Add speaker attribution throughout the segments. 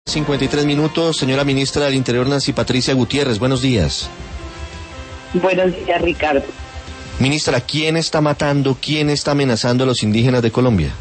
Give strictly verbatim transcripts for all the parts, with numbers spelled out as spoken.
Speaker 1: cincuenta y tres minutos, señora ministra del Interior Nancy Patricia Gutiérrez, buenos días.
Speaker 2: Buenos días, Ricardo.
Speaker 1: Ministra, ¿quién está matando, quién está amenazando a los indígenas de Colombia?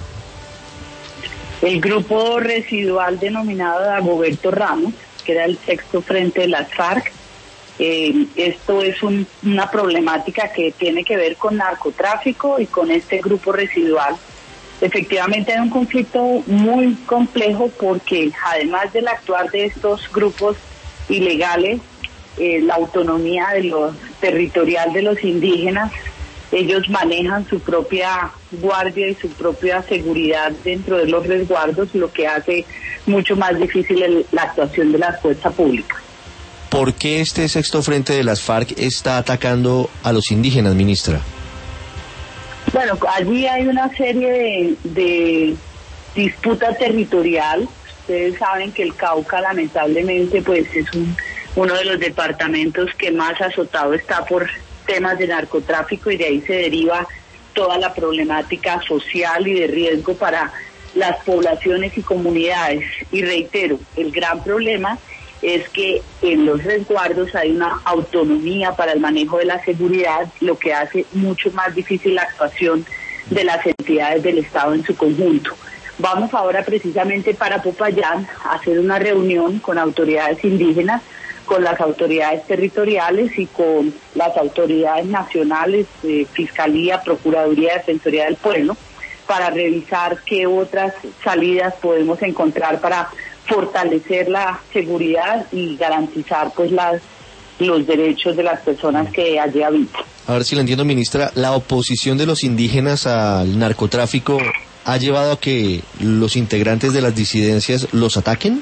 Speaker 2: El grupo residual denominado Dagoberto Ramos, que era el sexto frente de las FARC. Eh, esto es un, una problemática que tiene que ver con narcotráfico y con este grupo residual. Efectivamente hay un conflicto muy complejo porque además del actuar de estos grupos ilegales, eh, la autonomía de los territorial de los indígenas, ellos manejan su propia guardia y su propia seguridad dentro de los resguardos, lo que hace mucho más difícil el, la actuación de la fuerza pública.
Speaker 1: ¿Por qué este sexto frente de las FARC está atacando a los indígenas, ministra?
Speaker 2: Bueno, allí hay una serie de, de disputa territorial. Ustedes saben que el Cauca lamentablemente pues es un, uno de los departamentos que más azotado está por temas de narcotráfico y de ahí se deriva toda la problemática social y de riesgo para las poblaciones y comunidades. Y reitero, el gran problema es que en los resguardos hay una autonomía para el manejo de la seguridad, lo que hace mucho más difícil la actuación de las entidades del Estado en su conjunto. Vamos ahora precisamente para Popayán a hacer una reunión con autoridades indígenas, con las autoridades territoriales y con las autoridades nacionales, eh, Fiscalía, Procuraduría, Defensoría del Pueblo, para revisar qué otras salidas podemos encontrar para fortalecer la seguridad y garantizar pues las los derechos de las personas que allí habitan.
Speaker 1: A ver si lo entiendo, ministra, ¿la oposición de los indígenas al narcotráfico ha llevado a que los integrantes de las disidencias los ataquen?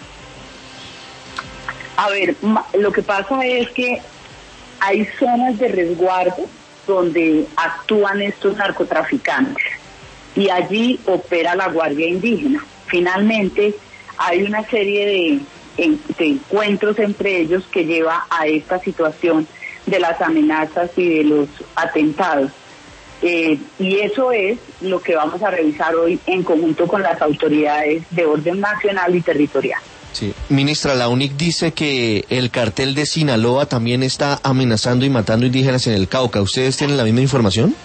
Speaker 2: A ver, lo que pasa es que hay zonas de resguardo donde actúan estos narcotraficantes y allí opera la Guardia Indígena. Finalmente, hay una serie de, de encuentros entre ellos que lleva a esta situación de las amenazas y de los atentados. Eh, y eso es lo que vamos a revisar hoy en conjunto con las autoridades de orden nacional y territorial.
Speaker 1: Sí. Ministra, la U N I C dice que el cartel de Sinaloa también está amenazando y matando indígenas en el Cauca. ¿Ustedes tienen la misma información?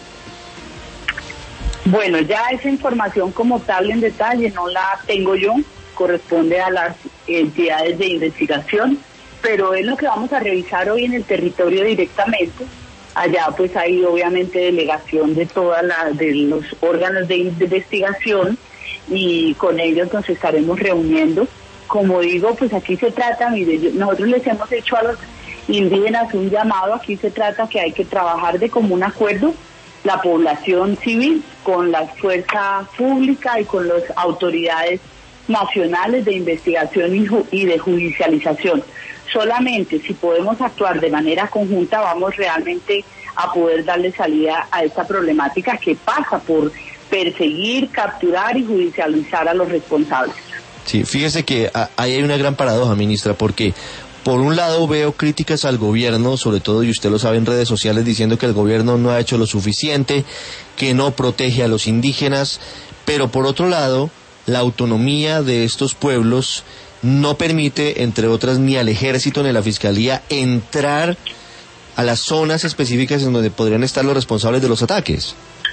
Speaker 2: Bueno, ya esa información como tal en detalle no la tengo yo, corresponde a las entidades de investigación, pero es lo que vamos a revisar hoy en el territorio directamente. Allá pues hay obviamente delegación de todas las de los órganos de investigación y con ellos nos estaremos reuniendo. Como digo, pues aquí se trata, mire, yo, nosotros les hemos hecho a los indígenas un llamado, aquí se trata que hay que trabajar de común acuerdo, la población civil con la fuerza pública y con las autoridades nacionales de investigación y, ju- y de judicialización. Solamente si podemos actuar de manera conjunta vamos realmente a poder darle salida a esta problemática que pasa por perseguir, capturar y judicializar a los responsables.
Speaker 1: Sí, fíjese que ahí hay una gran paradoja, ministra, porque por un lado veo críticas al gobierno, sobre todo, y usted lo sabe en redes sociales, diciendo que el gobierno no ha hecho lo suficiente, que no protege a los indígenas, pero por otro lado, la autonomía de estos pueblos no permite, entre otras, ni al ejército ni a la fiscalía entrar a las zonas específicas en donde podrían estar los responsables de los ataques.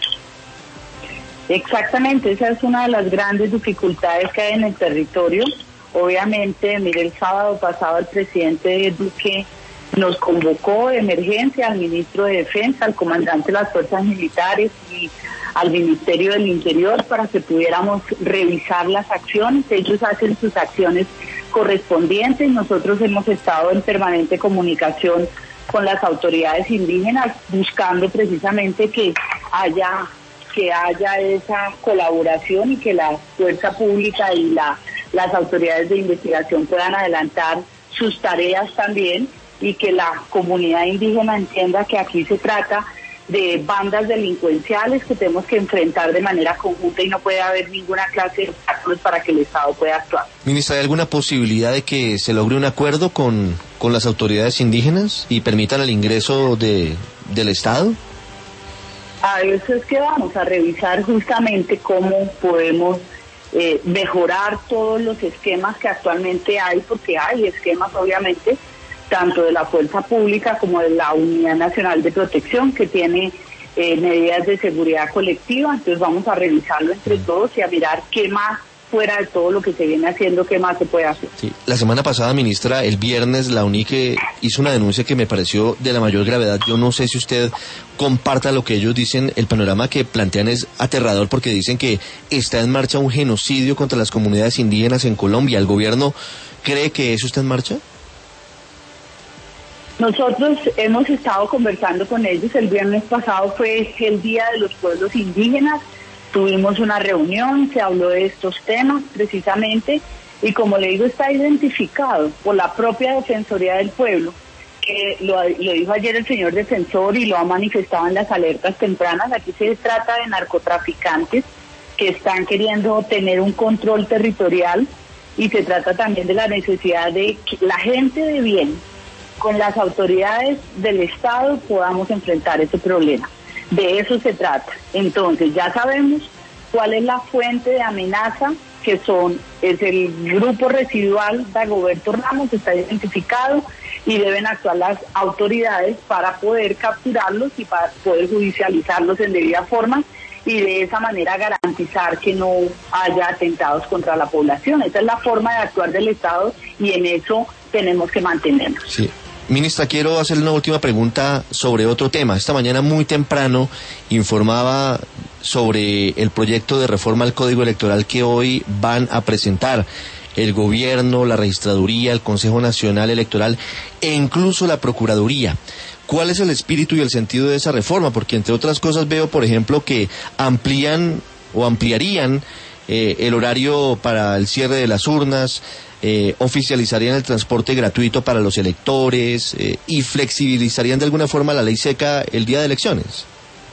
Speaker 2: Exactamente, esa es una de las grandes dificultades que hay en el territorio. Obviamente, mire, el sábado pasado el presidente Duque nos convocó de emergencia al ministro de Defensa, al comandante de las fuerzas militares y al Ministerio del Interior para que pudiéramos revisar las acciones. Ellos hacen sus acciones correspondientes. Nosotros hemos estado en permanente comunicación con las autoridades indígenas buscando precisamente que haya que haya esa colaboración y que la fuerza pública y la, las autoridades de investigación puedan adelantar sus tareas también y que la comunidad indígena entienda que aquí se trata de bandas delincuenciales que tenemos que enfrentar de manera conjunta y no puede haber ninguna clase de obstáculos para que el Estado pueda actuar.
Speaker 1: Ministra, ¿hay alguna posibilidad de que se logre un acuerdo con, con las autoridades indígenas y permitan el ingreso de, del Estado?
Speaker 2: A eso es que vamos a revisar justamente cómo podemos eh, mejorar todos los esquemas que actualmente hay, porque hay esquemas obviamente, tanto de la Fuerza Pública como de la Unidad Nacional de Protección, que tiene eh, medidas de seguridad colectiva. Entonces vamos a revisarlo entre todos y a mirar qué más, fuera de todo lo que se viene haciendo, qué más se puede hacer.
Speaker 1: Sí. La semana pasada, ministra, el viernes, la UNICE hizo una denuncia que me pareció de la mayor gravedad. Yo no sé si usted comparta lo que ellos dicen. El panorama que plantean es aterrador, porque dicen que está en marcha un genocidio contra las comunidades indígenas en Colombia. ¿El gobierno cree que eso está en marcha?
Speaker 2: Nosotros hemos estado conversando con ellos. El viernes pasado fue el Día de los Pueblos Indígenas. Tuvimos una reunión, se habló de estos temas precisamente, y como le digo, está identificado por la propia Defensoría del Pueblo, que lo, lo dijo ayer el señor defensor y lo ha manifestado en las alertas tempranas. Aquí se trata de narcotraficantes que están queriendo tener un control territorial, y se trata también de la necesidad de que la gente de bien, con las autoridades del Estado, podamos enfrentar ese problema. De eso se trata. Entonces ya sabemos cuál es la fuente de amenaza, que son es el grupo residual Dagoberto Ramos, está identificado, y deben actuar las autoridades para poder capturarlos y para poder judicializarlos en debida forma, y de esa manera garantizar que no haya atentados contra la población. Esa es la forma de actuar del Estado, y en eso tenemos que mantenernos.
Speaker 1: Sí. Ministra, quiero hacerle una última pregunta sobre otro tema. Esta mañana muy temprano informaba sobre el proyecto de reforma al Código Electoral que hoy van a presentar el gobierno, la registraduría, el Consejo Nacional Electoral e incluso la Procuraduría. ¿Cuál es el espíritu y el sentido de esa reforma? Porque entre otras cosas veo, por ejemplo, que amplían o ampliarían eh, el horario para el cierre de las urnas, Eh, oficializarían el transporte gratuito para los electores eh, y flexibilizarían de alguna forma la ley seca el día de elecciones.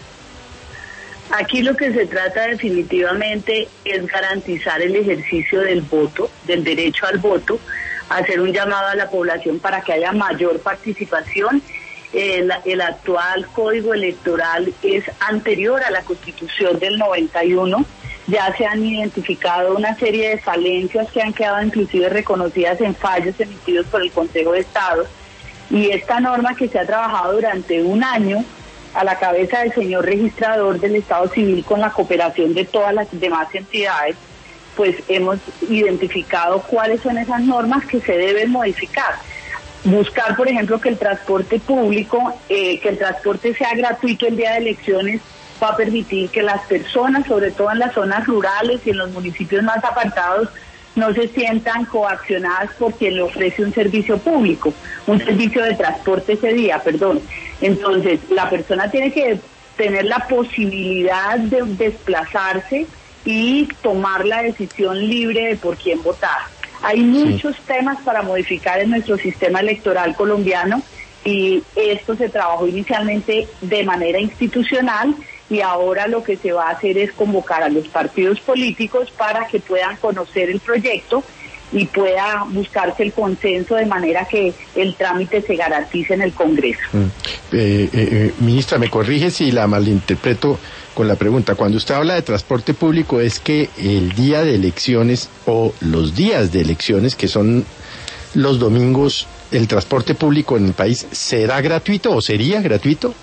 Speaker 2: Aquí lo que se trata definitivamente es garantizar el ejercicio del voto, del derecho al voto, hacer un llamado a la población para que haya mayor participación. El, el actual Código Electoral es anterior a la Constitución del noventa y uno. Ya se han identificado una serie de falencias que han quedado inclusive reconocidas en fallos emitidos por el Consejo de Estado, y esta norma, que se ha trabajado durante un año a la cabeza del señor registrador del Estado Civil con la cooperación de todas las demás entidades, pues hemos identificado cuáles son esas normas que se deben modificar. Buscar, por ejemplo, que el transporte público, eh, que el transporte sea gratuito el día de elecciones, va a permitir que las personas, sobre todo en las zonas rurales y en los municipios más apartados, no se sientan coaccionadas por quien le ofrece un servicio público, un servicio de transporte ese día, perdón. Entonces, la persona tiene que tener la posibilidad de desplazarse y tomar la decisión libre de por quién votar. Hay muchos sí. temas para modificar en nuestro sistema electoral colombiano, y esto se trabajó inicialmente de manera institucional, y ahora lo que se va a hacer es convocar a los partidos políticos para que puedan conocer el proyecto y pueda buscarse el consenso de manera que el trámite se garantice en el Congreso.
Speaker 3: Mm. Eh, eh, ministra, me corrige si la malinterpreto con la pregunta. Cuando usted habla de transporte público, ¿es que el día de elecciones o los días de elecciones, que son los domingos, el transporte público en el país será gratuito o sería gratuito?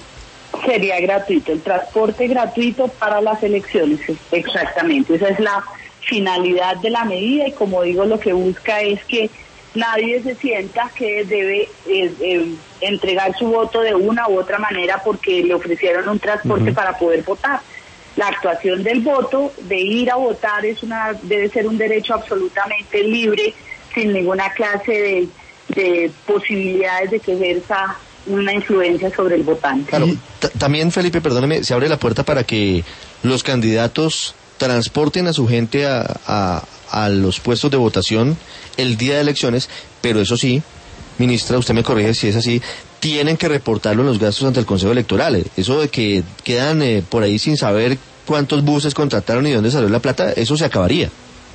Speaker 2: Sería gratuito, el transporte gratuito para las elecciones, exactamente. Esa es la finalidad de la medida, y como digo, lo que busca es que nadie se sienta que debe eh, eh, entregar su voto de una u otra manera porque le ofrecieron un transporte uh-huh. para poder votar. La actuación del voto, de ir a votar, es una debe ser un derecho absolutamente libre, sin ninguna clase de, de posibilidades de que ejerza una influencia sobre el votante.
Speaker 1: Claro, t- también, Felipe, perdóneme, se abre la puerta para que los candidatos transporten a su gente a, a, a los puestos de votación el día de elecciones, pero eso sí, ministra, usted me corrige si es así, tienen que reportarlo en los gastos ante el Consejo Electoral. Eso de que quedan eh, por ahí sin saber cuántos buses contrataron y dónde salió la plata, eso se acabaría.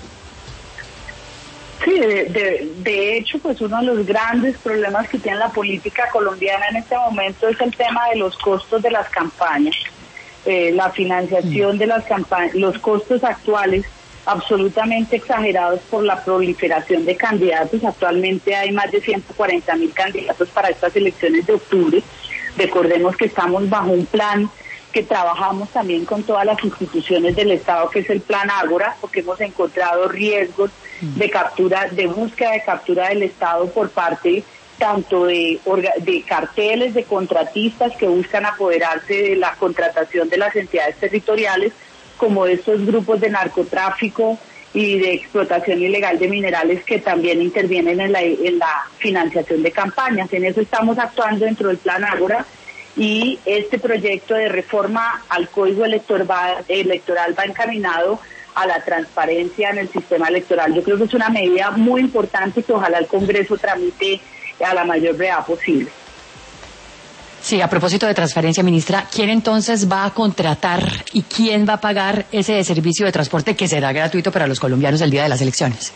Speaker 2: Sí, de, de, de hecho, pues uno de los grandes problemas que tiene la política colombiana en este momento es el tema de los costos de las campañas, eh, la financiación de las campañas, los costos actuales absolutamente exagerados por la proliferación de candidatos. Actualmente hay más de ciento cuarenta mil candidatos para estas elecciones de octubre. Recordemos que estamos bajo un plan que trabajamos también con todas las instituciones del Estado, que es el Plan Ágora, porque hemos encontrado riesgos de captura, de búsqueda de captura del Estado por parte tanto de, de carteles, de contratistas que buscan apoderarse de la contratación de las entidades territoriales, como de estos grupos de narcotráfico y de explotación ilegal de minerales que también intervienen en la, en la financiación de campañas. En eso estamos actuando dentro del Plan Ágora, y este proyecto de reforma al Código Electoral va, electoral va encaminado a la transparencia en el sistema electoral. Yo creo que es una medida muy importante que ojalá el Congreso tramite a la mayor brevedad posible.
Speaker 4: Sí, a propósito de transparencia, ministra, ¿quién entonces va a contratar y quién va a pagar ese servicio de transporte que será gratuito para los colombianos el día de las elecciones?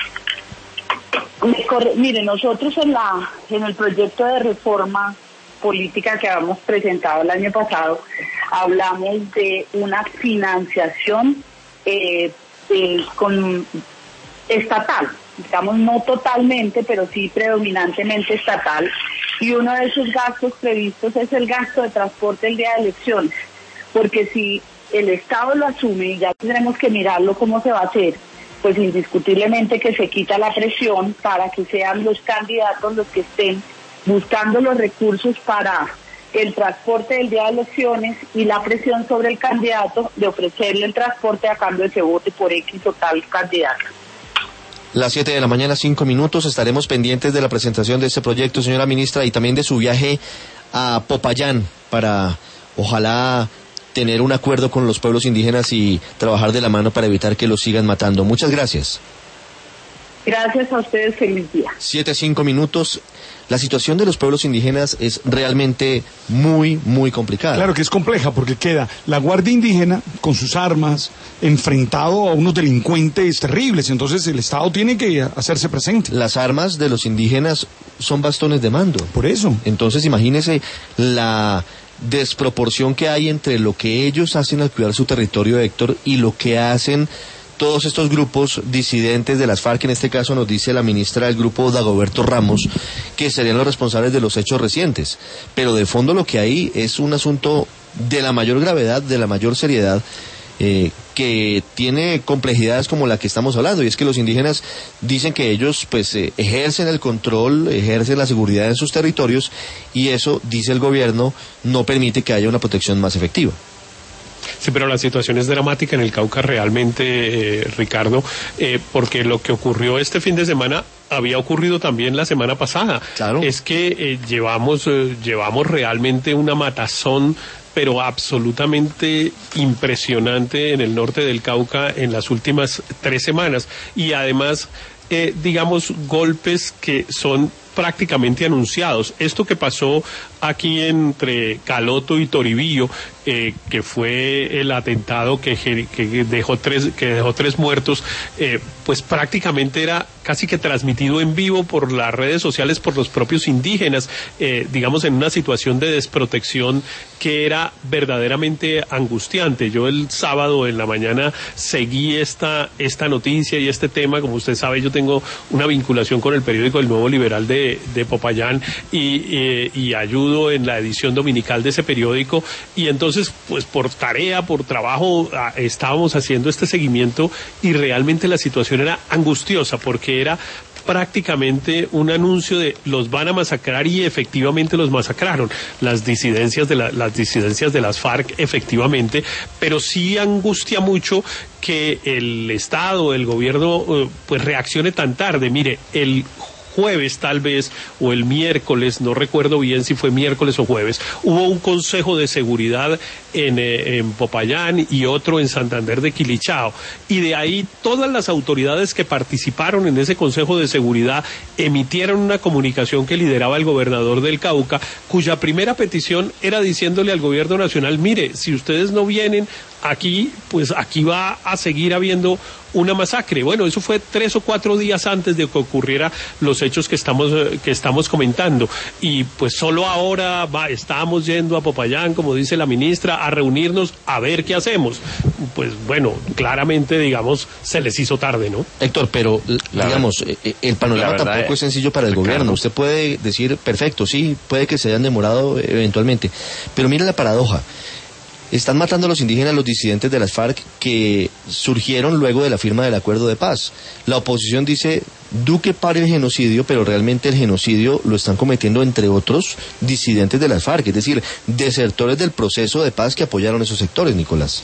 Speaker 2: Mire, nosotros en la en el proyecto de reforma política que habíamos presentado el año pasado, hablamos de una financiación eh, eh, con estatal, digamos no totalmente, pero sí predominantemente estatal, y uno de esos gastos previstos es el gasto de transporte el día de elecciones, porque si el Estado lo asume, y ya tendremos que mirarlo cómo se va a hacer, pues indiscutiblemente que se quita la presión para que sean los candidatos los que estén buscando los recursos para el transporte del día de elecciones, y la presión sobre el candidato de ofrecerle el transporte a cambio de que vote por X o tal candidato.
Speaker 1: Las siete de la mañana, cinco minutos, estaremos pendientes de la presentación de este proyecto, señora ministra, y también de su viaje a Popayán para, ojalá, tener un acuerdo con los pueblos indígenas y trabajar de la mano para evitar que los sigan matando. Muchas gracias.
Speaker 2: Gracias a ustedes, feliz día.
Speaker 1: Siete, cinco minutos. La situación de los pueblos indígenas es realmente muy, muy complicada.
Speaker 5: Claro que es compleja, porque queda la Guardia Indígena con sus armas enfrentado a unos delincuentes terribles. Entonces el Estado tiene que hacerse presente.
Speaker 1: Las armas de los indígenas son bastones de mando.
Speaker 5: Por eso.
Speaker 1: Entonces imagínese la desproporción que hay entre lo que ellos hacen al cuidar su territorio, Héctor, y lo que hacen todos estos grupos disidentes de las FARC. En este caso nos dice la ministra del grupo, Dagoberto Ramos, que serían los responsables de los hechos recientes. Pero de fondo lo que hay es un asunto de la mayor gravedad, de la mayor seriedad, eh, que tiene complejidades como la que estamos hablando, y es que los indígenas dicen que ellos pues eh, ejercen el control, ejercen la seguridad en sus territorios, y eso, dice el gobierno, no permite que haya una protección más efectiva.
Speaker 6: Sí, pero la situación es dramática en el Cauca realmente, eh, Ricardo, eh, porque lo que ocurrió este fin de semana había ocurrido también la semana pasada.
Speaker 1: Claro.
Speaker 6: Es que eh, llevamos, eh, llevamos realmente una matazón, pero absolutamente impresionante en el norte del Cauca en las últimas tres semanas. Y además, eh, digamos, golpes que son prácticamente anunciados. Esto que pasó aquí entre Caloto y Toribío, eh, que fue el atentado que, que dejó tres que dejó tres muertos, eh, pues prácticamente era casi que transmitido en vivo por las redes sociales por los propios indígenas, eh, digamos en una situación de desprotección que era verdaderamente angustiante. Yo el sábado en la mañana seguí esta esta noticia y este tema. Como usted sabe, yo tengo una vinculación con el periódico El Nuevo Liberal de, de Popayán y, eh, y ayudo en la edición dominical de ese periódico, y entonces pues por tarea, por trabajo ah, estábamos haciendo este seguimiento, y realmente la situación era angustiosa porque era prácticamente un anuncio de los van a masacrar, y efectivamente los masacraron, las disidencias de la, las disidencias de las FARC efectivamente, pero sí angustia mucho que el Estado, el gobierno eh, pues reaccione tan tarde. Mire, el jueves tal vez, o el miércoles, no recuerdo bien si fue miércoles o jueves, hubo un consejo de seguridad en, eh, en Popayán y otro en Santander de Quilichao, y de ahí todas las autoridades que participaron en ese consejo de seguridad emitieron una comunicación que lideraba el gobernador del Cauca, cuya primera petición era diciéndole al gobierno nacional: mire, si ustedes no vienen aquí, pues aquí va a seguir habiendo una masacre. Bueno, eso fue tres o cuatro días antes de que ocurriera los hechos que estamos que estamos comentando, y pues solo ahora va, estamos yendo a Popayán, como dice la ministra, a reunirnos a ver qué hacemos. Pues bueno, claramente, digamos, se les hizo tarde, ¿no?
Speaker 1: Héctor, pero la digamos, verdad, el panorama tampoco es sencillo para el Ricardo. Gobierno. Usted puede decir, perfecto, sí, puede que se hayan demorado eventualmente, pero mira la paradoja. Están matando a los indígenas, los disidentes de las FARC que surgieron luego de la firma del acuerdo de paz. La oposición dice, Duque pare el genocidio, pero realmente el genocidio lo están cometiendo, entre otros, disidentes de las FARC, es decir, desertores del proceso de paz que apoyaron esos sectores, Nicolás.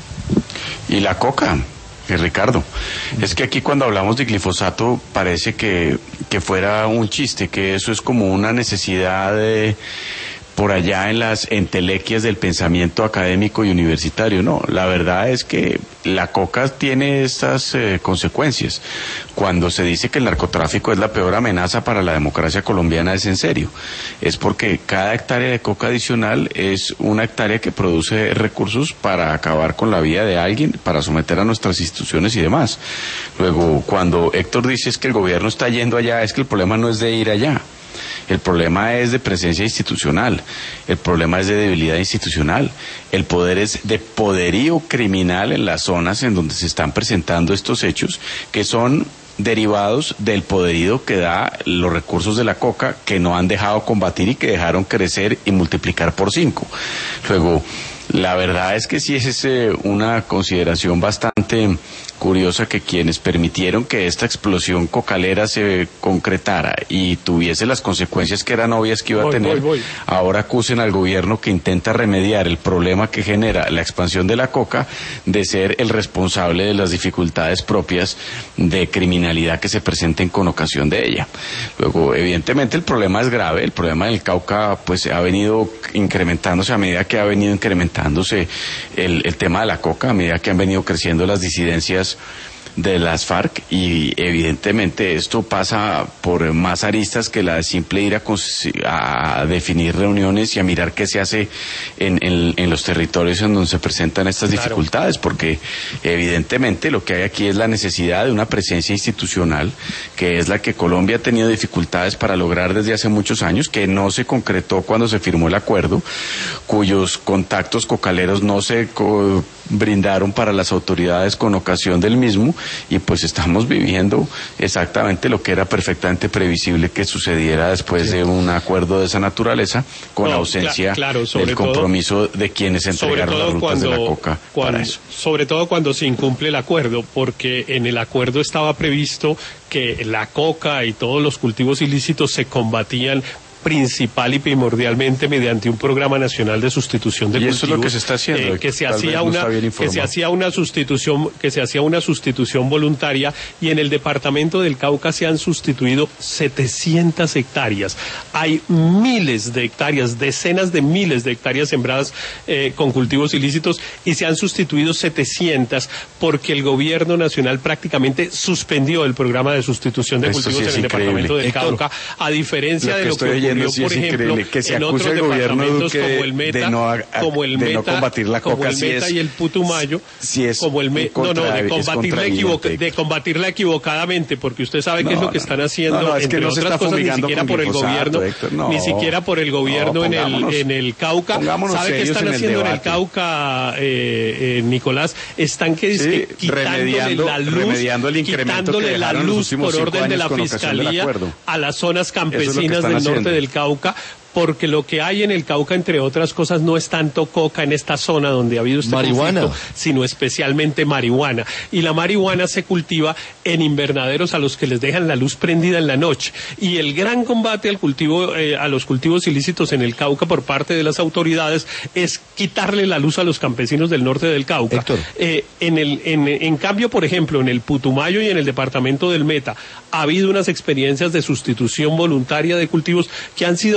Speaker 7: Y la coca, eh, Ricardo, es que aquí cuando hablamos de glifosato parece que, que fuera un chiste, que eso es como una necesidad de... por allá en las entelequias del pensamiento académico y universitario. No, la verdad es que la coca tiene estas eh, consecuencias. Cuando se dice que el narcotráfico es la peor amenaza para la democracia colombiana, es en serio. Es porque cada hectárea de coca adicional es una hectárea que produce recursos para acabar con la vida de alguien, para someter a nuestras instituciones y demás. Luego, cuando Héctor dice es que el gobierno está yendo allá, es que el problema no es de ir allá. El problema es de presencia institucional, el problema es de debilidad institucional, el poder es de poderío criminal en las zonas en donde se están presentando estos hechos, que son derivados del poderío que da los recursos de la coca, que no han dejado combatir y que dejaron crecer y multiplicar por cinco. Luego, la verdad es que sí es eh, una consideración bastante curiosa que quienes permitieron que esta explosión cocalera se concretara y tuviese las consecuencias que eran obvias que iba voy, a tener, voy, voy. ahora acusen al gobierno que intenta remediar el problema que genera la expansión de la coca de ser el responsable de las dificultades propias de criminalidad que se presenten con ocasión de ella. Luego, evidentemente el problema es grave, el problema del Cauca pues ha venido incrementándose a medida que ha venido incrementándose el, el tema de la coca, a medida que han venido creciendo las disidencias de las FARC, y evidentemente esto pasa por más aristas que la de simple ir a, a definir reuniones y a mirar qué se hace en, en, en los territorios en donde se presentan estas claro. dificultades, porque evidentemente lo que hay aquí es la necesidad de una presencia institucional, que es la que Colombia ha tenido dificultades para lograr desde hace muchos años, que no se concretó cuando se firmó el acuerdo, cuyos contactos cocaleros no se co- brindaron para las autoridades con ocasión del mismo, y pues estamos viviendo exactamente lo que era perfectamente previsible que sucediera después sí. de un acuerdo de esa naturaleza, con no, ausencia cl- claro, del compromiso todo, de quienes entregaron las rutas cuando, de la coca
Speaker 6: cuando,
Speaker 7: para eso.
Speaker 6: Sobre todo cuando se incumple el acuerdo, porque en el acuerdo estaba previsto que la coca y todos los cultivos ilícitos se combatían principal y primordialmente mediante un programa nacional de sustitución de
Speaker 7: y
Speaker 6: cultivos.
Speaker 7: Eso es lo que se está haciendo.
Speaker 6: Eh, que se hacía una que se hacía una sustitución que se hacía una sustitución voluntaria, y en el departamento del Cauca se han sustituido setecientas hectáreas. Hay miles de hectáreas, decenas de miles de hectáreas sembradas eh, con cultivos ilícitos, y se han sustituido setecientas porque el gobierno nacional prácticamente suspendió el programa de sustitución de
Speaker 7: Esto
Speaker 6: cultivos
Speaker 7: sí
Speaker 6: en el
Speaker 7: increíble.
Speaker 6: departamento del
Speaker 7: Héctor,
Speaker 6: Cauca, a diferencia de lo que ocurrió,
Speaker 7: sí
Speaker 6: por ejemplo,
Speaker 7: que se
Speaker 6: en otros
Speaker 7: el
Speaker 6: departamentos
Speaker 7: Duque
Speaker 6: como el Meta,
Speaker 7: de no, a,
Speaker 6: como el
Speaker 7: de
Speaker 6: Meta,
Speaker 7: no combatir la coca,
Speaker 6: como el Meta
Speaker 7: si es,
Speaker 6: y el Putumayo,
Speaker 7: si es
Speaker 6: como el Meta, no, no, de combatirla, equivoca,
Speaker 7: de
Speaker 6: de combatirla equivocadamente, porque usted sabe qué no, es lo que están haciendo,
Speaker 7: no, no, es
Speaker 6: entre
Speaker 7: que no
Speaker 6: otras cosas, ni siquiera por el gobierno,
Speaker 7: Héctor, no,
Speaker 6: ni siquiera por el gobierno
Speaker 7: no,
Speaker 6: en el en el Cauca. ¿Sabe qué están haciendo en el Cauca, eh, eh, Nicolás? Están que,
Speaker 7: sí,
Speaker 6: que quitándole la luz,
Speaker 7: remediando el incremento
Speaker 6: quitándole
Speaker 7: que
Speaker 6: la luz por orden de la Fiscalía a las zonas campesinas del norte del Cauca, porque lo que hay en el Cauca, entre otras cosas, no es tanto coca en esta zona donde ha habido este
Speaker 1: marihuana,
Speaker 6: conflicto, sino especialmente marihuana. Y la marihuana se cultiva en invernaderos a los que les dejan la luz prendida en la noche. Y el gran combate al cultivo, eh, a los cultivos ilícitos en el Cauca por parte de las autoridades es quitarle la luz a los campesinos del norte del Cauca.
Speaker 1: Héctor.
Speaker 6: Eh, en, el, en, en cambio, por ejemplo, en el Putumayo y en el departamento del Meta ha habido unas experiencias de sustitución voluntaria de cultivos que han sido muy exitosas,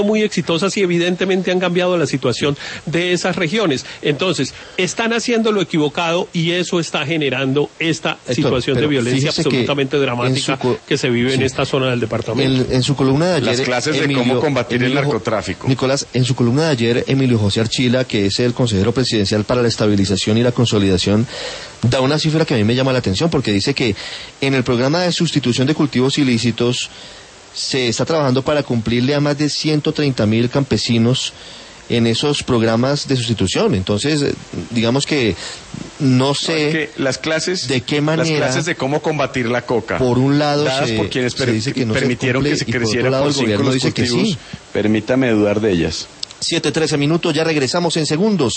Speaker 6: exitosas y evidentemente han cambiado la situación de esas regiones. Entonces, están haciendo lo equivocado y eso está generando esta Héctor, situación de violencia absolutamente dramática su, que se vive sí, en esta zona del departamento.
Speaker 1: En, en su columna de ayer...
Speaker 7: Las clases Emilio, de cómo combatir Emilio, el narcotráfico.
Speaker 1: Nicolás, en su columna de ayer, Emilio José Archila, que es el consejero presidencial para la estabilización y la consolidación, da una cifra que a mí me llama la atención porque dice que en el programa de sustitución de cultivos ilícitos se está trabajando para cumplirle a más de ciento treinta mil campesinos en esos programas de sustitución. Entonces, digamos que no sé
Speaker 7: no, es que las clases,
Speaker 1: de qué manera...
Speaker 7: Las clases de cómo combatir la coca,
Speaker 1: por un lado,
Speaker 7: dadas
Speaker 1: se,
Speaker 7: por quienes
Speaker 1: se dice que no
Speaker 7: permitieron
Speaker 1: se cumple,
Speaker 7: que se creciera
Speaker 1: por,
Speaker 7: por cinco los
Speaker 1: dice
Speaker 7: cultivos,
Speaker 1: que sí.
Speaker 7: Permítame dudar de ellas.
Speaker 1: siete trece minutos, ya regresamos en segundos.